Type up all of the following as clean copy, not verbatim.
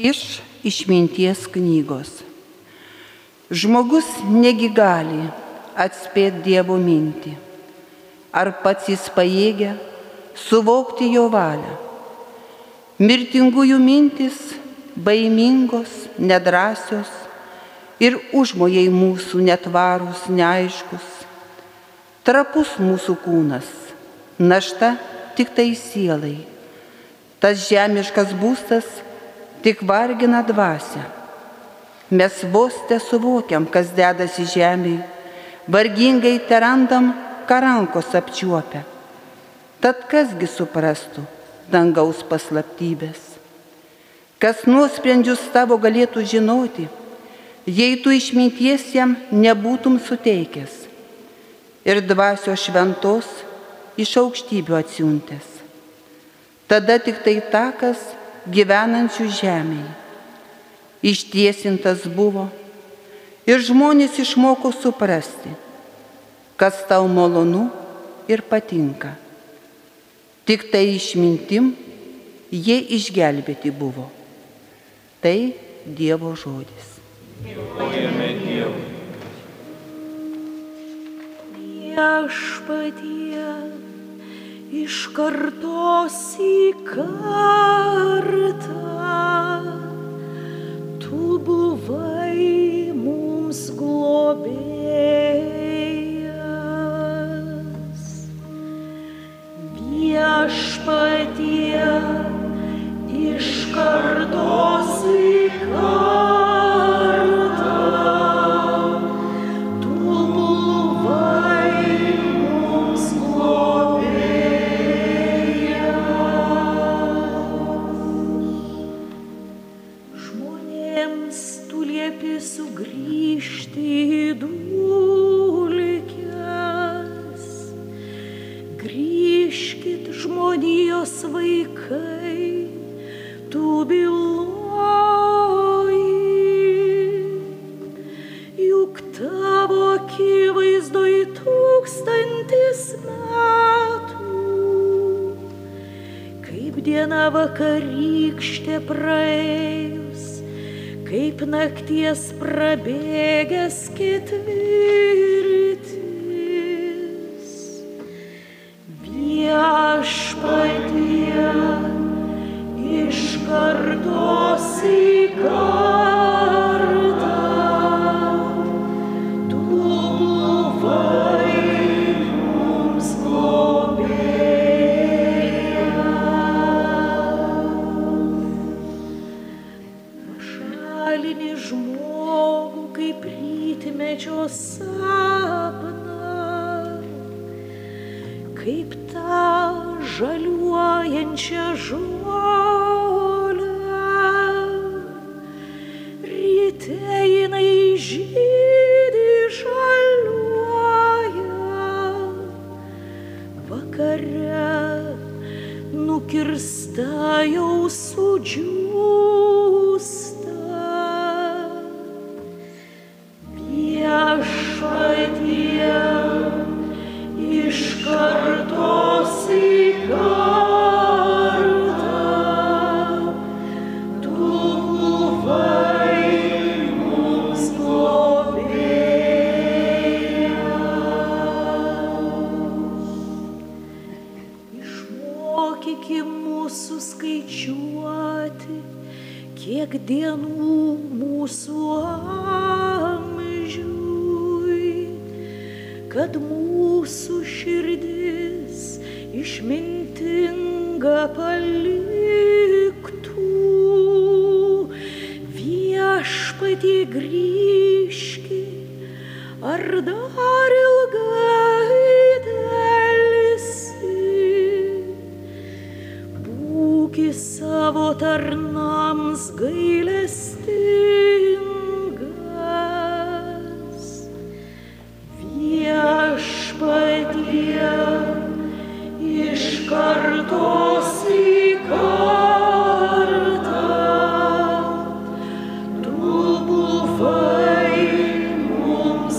Iš išminties knygos. Žmogus negi gali atspėti Dievo mintį. Ar pats jis pajėgia suvokti jo valią? Mirtingųjų mintis baimingos, nedrąsios ir užmojai mūsų netvarūs, neaiškus. Trapus mūsų kūnas, našta tik tai sielai. Tas žemiškas būstas tik vargina dvasią. Mes vos tesuvokiam, kas dedasi žemėje, vargingai terandam, ką rankos apčiuopia. Tad kasgi suprastų dangaus paslaptybės? Kas nuosprendžius tavo galėtų žinoti, jei tu išminties jam nebūtum suteikęs ir dvasios šventos iš aukštybių atsiuntęs. Tada tik tai takas gyvenančių žemėje ištiesintas buvo ir žmonės išmoko suprasti, kas tau malonu ir patinka. Tik tai išmintim jie išgelbėti buvo. Tai Dievo žodis. Dėkojame Dievui. Viešpatie, iš kartos į kartą tu buvai mums globėjas. Viešpatie, iš kartos į kartą tu buvai mums globėjas. Žmonėms tu liepi sugrįžti į dulkes. Grįžkit, žmonijos vaikai, tu byloji, juk tavo akivaizdoj 1000 metų, kaip diena vakarykštė praėjus, kaip nakties prabėgęs ketvirtis. Viešpatie, iš kartos į kartą tu buvai mums globėjas. Pašalini žmogų kaip rytmečio sapną, kaip tą žaliuojančią žolę. Ryte jinai žydi žaliuoja, vakare nukirsta jau sudžiūsta. Viešpatie, iš kartos į kartą tu buvai mums globėjas. Išmokyki mūsų skaičiuoti, kiek dienų mūsų amžiui, kad mūsų širdis išmintinga paliktų. Viešpatie, grįžki, ar dar ilgai delsi? Būki savo tarnams gailestingas. Viešpatie, iš kartos į kartą tu buvai mums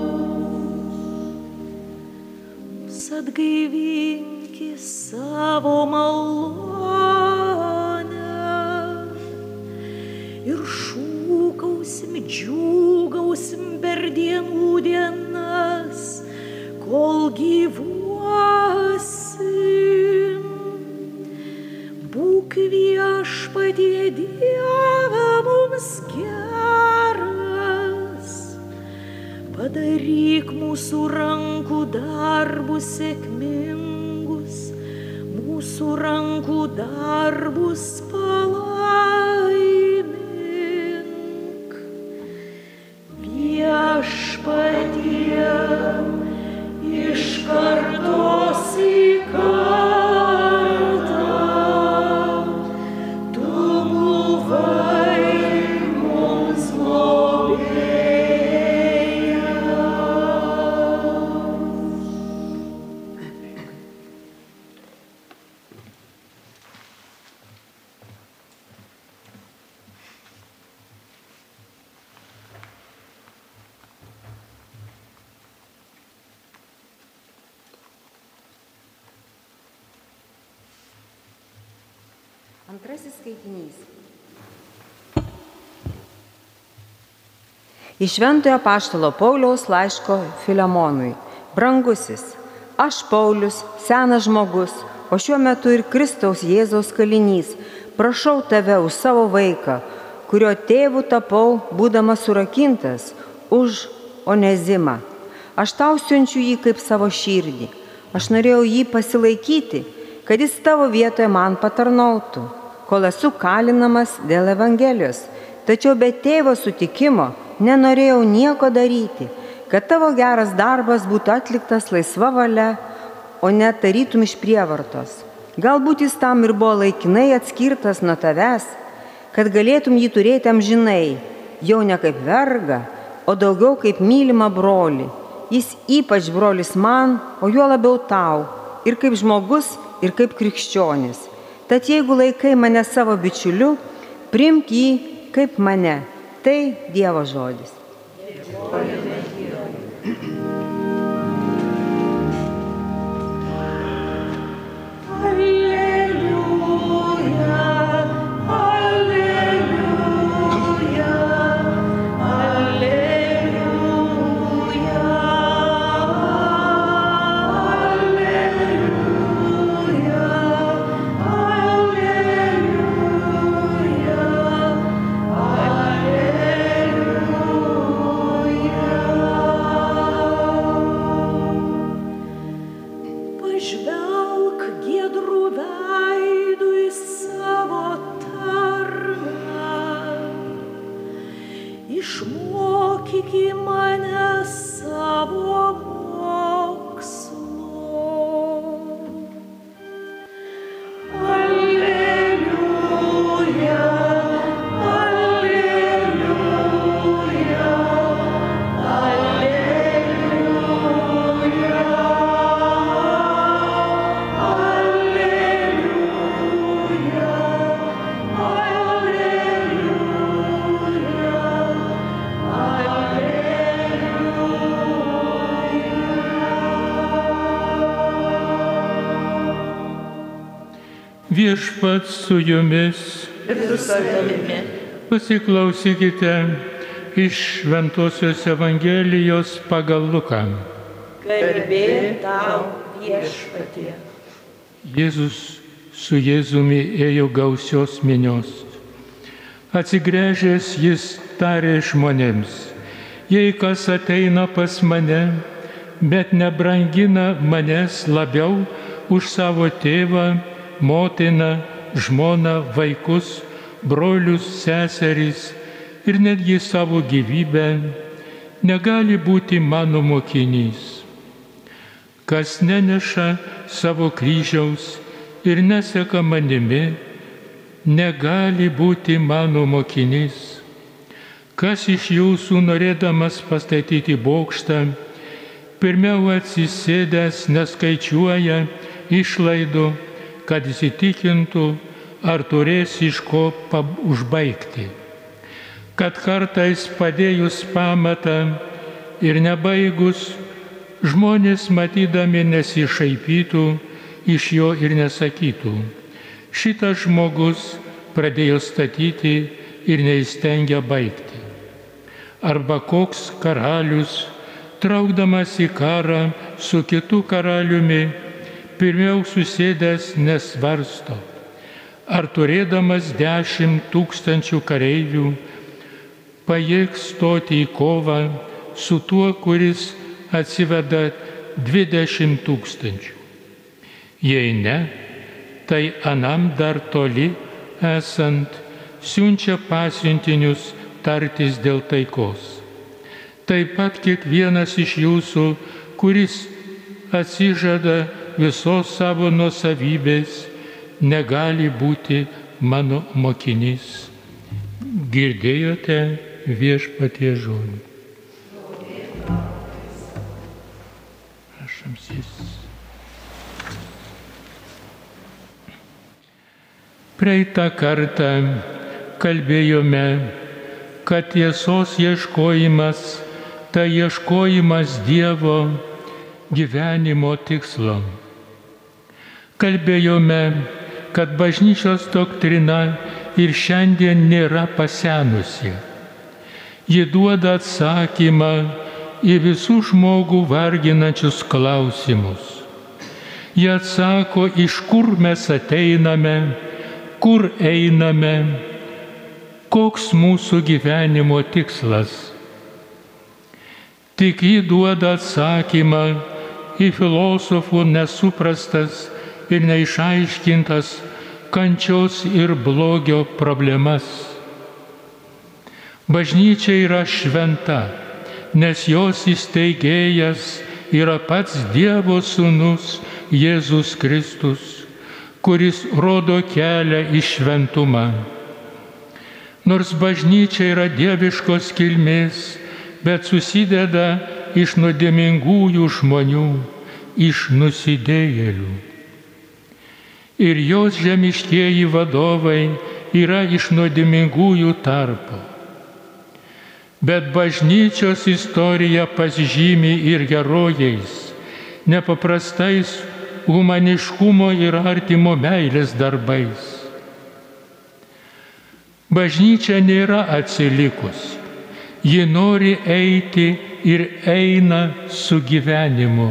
globėjas. Atgaivinki savo savo malonę ir šūkausim, džiūgausim per dienų dienas, kol gyvuosim. Būk Viešpatie Dieve mums geras, padaryk mūsų rankų darbus sėkmingus, mūsų rankų darbus palaimink. Viešpatie, iš kartos į kartą, tu buvai mums globėjas. Antrasis skaitinys. Iš Šventojo apaštalo Pauliaus laiško Filemonui. Brangusis, aš Paulius, senas žmogus, o šiuo metu ir Kristaus Jėzaus kalinys, prašau tave už savo vaiką, kurio tėvu tapau, būdamas surakintas, už Onezimą. Aš tau siunčiu jį kaip savo širdį. Aš norėjau jį pasilaikyti, kad jis tavo vietoje man patarnautų, kol esu kalinamas dėl Evangelijos. Tačiau be tėvo sutikimo nenorėjau nieko daryti, kad tavo geras darbas būtų atliktas laisva valia, o ne tarytum iš prievartos. Galbūt jis tam ir buvo laikinai atskirtas nuo tavęs, kad galėtum jį turėti amžinai, jau ne kaip vergą, o daugiau kaip mylimą brolį. Jis ypač brolis man, o juo labiau tau, ir kaip žmogus, ir kaip krikščionis. Tad jeigu laikai mane savo bičiuliu, priimk jį kaip mane. Tai Dievo žodis. Viešpats su jumis. Ir su savimi. Pasiklausykite iš Šventosios Evangelijos pagal Luką. Garbė tau, Viešpatie. Jėzus su Jėzumi ėjo gausios minios. Atsigręžęs jis tarė žmonėms: jei kas ateina pas mane, bet nebrangina manęs labiau už savo tėvą, motiną, žmoną, vaikus, brolius, seserys ir netgi savo gyvybę, negali būti mano mokinys. Kas neneša savo kryžiaus ir neseka manimi, negali būti mano mokinys. Kas iš jūsų, norėdamas pastatyti bokštą, pirmiau atsisėdęs neskaičiuoja išlaidų, kad įsitikintų, ar turės iš ko užbaigti. Kad kartais padėjus pamatą ir nebaigus, žmonės matydami nesišaipytų iš jo ir nesakytų: šitas žmogus pradėjo statyti ir neįstengia baigti. Arba koks karalius, traukdamas į karą su kitu karaliumi, pirmiau susėdęs nesvarsto, ar turėdamas 10 000 kareivių pajėgs stoti į kovą su tuo, kuris atsiveda 20 000. Jei ne, tai anam dar toli esant siunčia pasiuntinius tartis dėl taikos. Taip pat kiekvienas iš jūsų, kuris atsižada visos savo nuosavybės, negali būti mano mokinys. Girdėjote Viešpaties žodį. Prašom sėstis. Praeitą kartą kalbėjome, kad tiesos ieškojimas tai ieškojimas Dievo gyvenimo tikslo. Kalbėjome, kad bažnyčios doktrina ir šiandien nėra pasenusi. Ji duoda atsakymą į visų žmogų varginančius klausimus. Ji atsako, iš kur mes ateiname, kur einame, koks mūsų gyvenimo tikslas. Tik ji duoda atsakymą į filosofų nesuprastas ir neišaiškintas kančios ir blogio problemas. Bažnyčia yra šventa, nes jos įsteigėjas yra pats Dievo Sūnus Jėzus Kristus, kuris rodo kelią į šventumą. Nors bažnyčia yra dieviškos kilmės, bet susideda iš nuodėmingųjų žmonių, iš nusidėjėlių. Ir jos žemiškieji vadovai yra iš nuodėmingųjų tarpo. Bet bažnyčios istorija pasižymi ir herojais, nepaprastais humaniškumo ir artimo meilės darbais. Bažnyčia nėra atsilikusi, ji nori eiti ir eina su gyvenimu.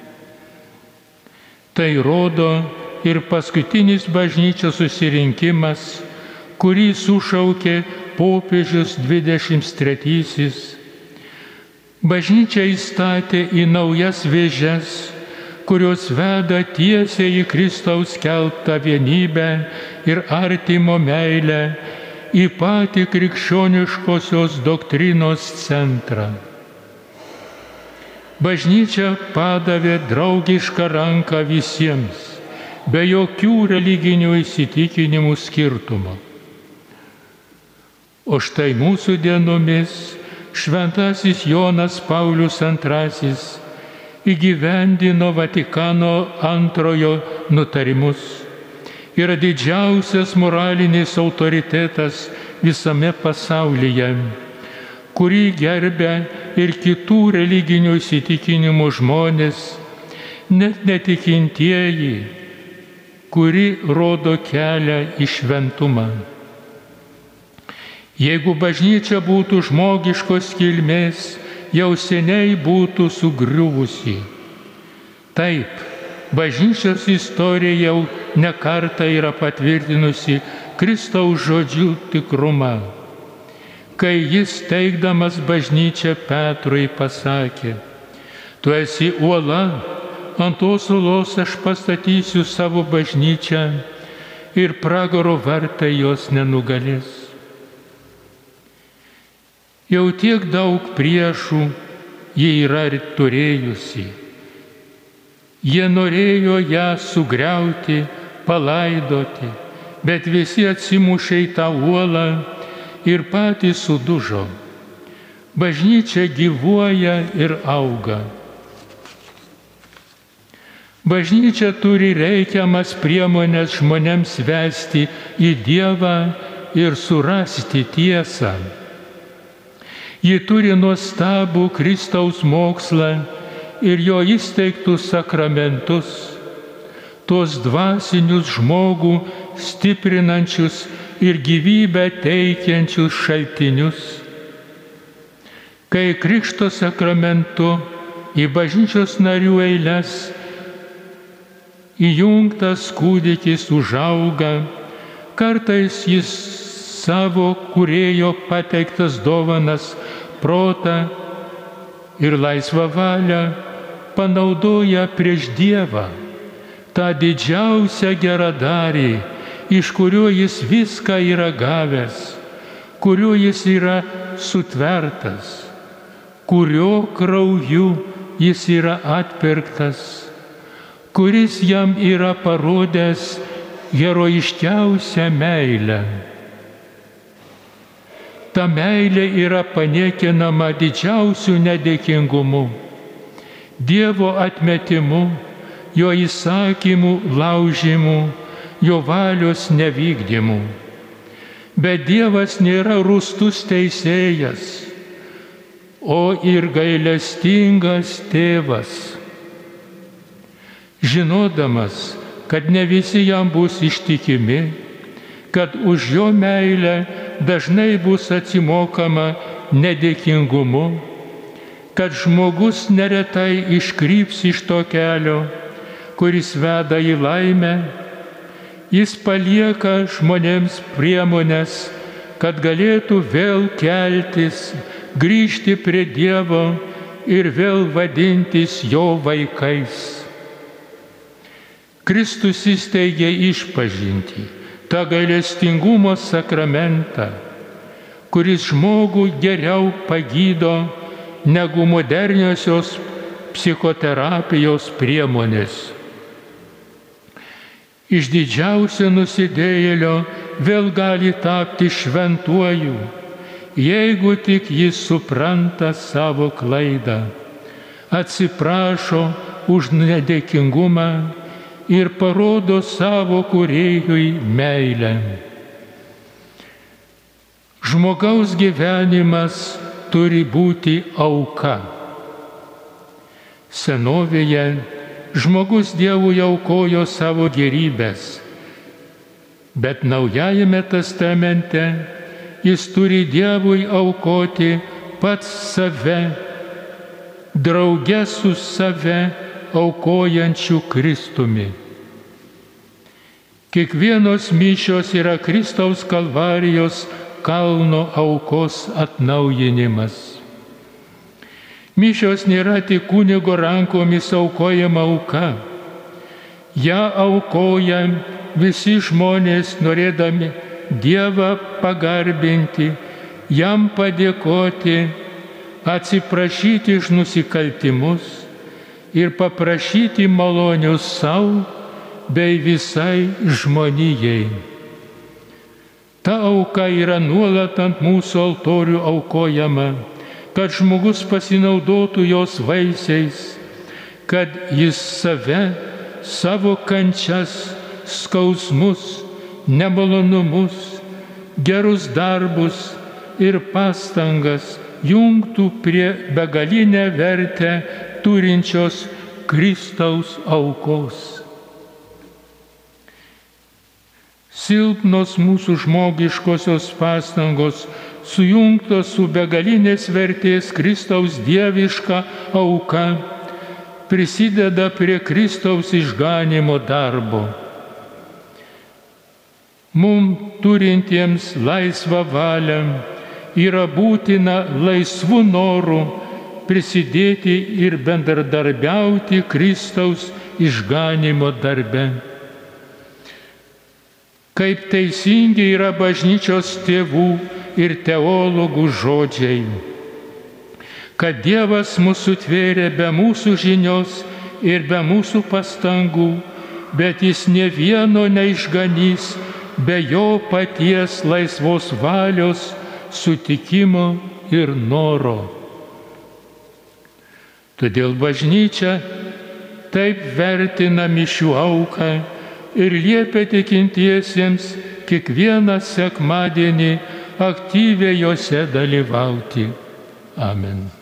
Tai rodo ir paskutinis bažnyčios susirinkimas, kurį sušaukė popiežius 23. Bažnyčia įstatė į naujas vėžes, kurios veda tiesiai į Kristaus skelbtą vienybę ir artimo meilę, į patį krikščioniškosios doktrinos centrą. Bažnyčia padavė draugišką ranką visiems, be jokių religinių įsitikinimų skirtumo. O štai mūsų dienomis šventasis Jonas Paulius II įgyvendino Vatikano II nutarimus. Yra didžiausias moralinis autoritetas visame pasaulyje, kurį gerbia ir kitų religinių įsitikinimų žmonės, net netikintieji, kuri rodo kelią į šventumą. Jeigu bažnyčia būtų žmogiškos kilmės, jau seniai būtų sugriuvusi. Taip, bažnyčios istorija jau ne kartą yra patvirtinusi Kristaus žodžių tikrumą, kai jis teikdamas bažnyčią Petrui pasakė: tu esi uola, ant tos uolos aš pastatysiu savo bažnyčią ir pragaro vartai jos nenugalės. Jau tiek daug priešų ji yra ir turėjusi. Jie norėjo ją sugriauti, palaidoti, bet visi atsimušė į tą uolą ir patys sudužo. Bažnyčia gyvuoja ir auga. Bažnyčia turi reikiamas priemonės žmonėms vesti į Dievą ir surasti tiesą. Ji turi nuostabų Kristaus mokslą ir jo įsteigtus sakramentus. tuos dvasinius žmogų stiprinančius ir gyvybę teikiančius šaltinius. Kai Krikšto sakramentu į bažnyčios narių eiles įjungtas kūdikis užauga, kartais jis savo Kūrėjo pateiktas dovanas, protą ir laisvą valią panaudoja prieš Dievą, tą didžiausią geradarį, iš kurio jis viską yra gavęs, kurio jis yra sutvertas, kurio krauju jis yra atpirktas, kuris jam yra parodęs herojiškiausią meilę. Ta meilė yra paniekinama didžiausiu nedėkingumu, Dievo atmetimu, jo įsakymų laužimu, jo valios nevykdymu. Bet Dievas nėra rūstus teisėjas, o ir gailestingas tėvas. Žinodamas, kad ne visi jam bus ištikimi, kad už jo meilę dažnai bus atsimokama nedėkingumu, kad žmogus neretai iškryps iš to kelio, kuris veda į laimę, jis palieka žmonėms priemonės, kad galėtų vėl keltis, grįžti prie Dievo ir vėl vadintis jo vaikais. Kristus įsteigė išpažintį, tą gailestingumo sakramentą, kuris žmogų geriau pagydo negu moderniosios psichoterapijos priemonės. Iš didžiausio nusidėjėlio vėl gali tapti šventuoju, jeigu tik jis supranta savo klaidą, atsiprašo už nedėkingumą ir parodo savo Kūrėjui meilę. Žmogaus gyvenimas turi būti auka. Senovėje žmogus Dievui aukojo savo gerybės, bet Naujajame testamente jis turi Dievui aukoti pats save, drauge su save aukojančiu Kristumi. Kiekvienos mišios yra Kristaus Kalvarijos kalno aukos atnaujinimas. Mišios nėra tik kunigo rankomis aukojama auka. Ja aukoja visi žmonės, norėdami Dievą pagarbinti, jam padėkoti, atsiprašyti už nusikaltimus ir paprašyti malonių savo bei visai žmonijai. Ta auka yra nuolat ant mūsų altorių aukojama, kad žmogus pasinaudotų jos vaisiais, kad jis save, savo kančias, skausmus, nemalonumus, gerus darbus ir pastangas jungtų prie begalinę vertę turinčios Kristaus aukos. Silpnos mūsų žmogiškosios pastangos, sujungtos su begalinės vertės Kristaus dieviška auka, prisideda prie Kristaus išganymo darbo. Mums turintiems laisvą valią yra būtina laisvų norų prisidėti ir bendradarbiauti Kristaus išganymo darbe. Kaip teisingi yra bažnyčios tėvų ir teologų žodžiai, kad Dievas mūsų tvėrė be mūsų žinios ir be mūsų pastangų, bet jis nė vieno neišganys be jo paties laisvos valios, sutikimo ir noro. Todėl bažnyčia taip vertina mišių auką ir liepia tikintiesiems kiekvieną sekmadienį aktyviai jose dalyvauti. Amen.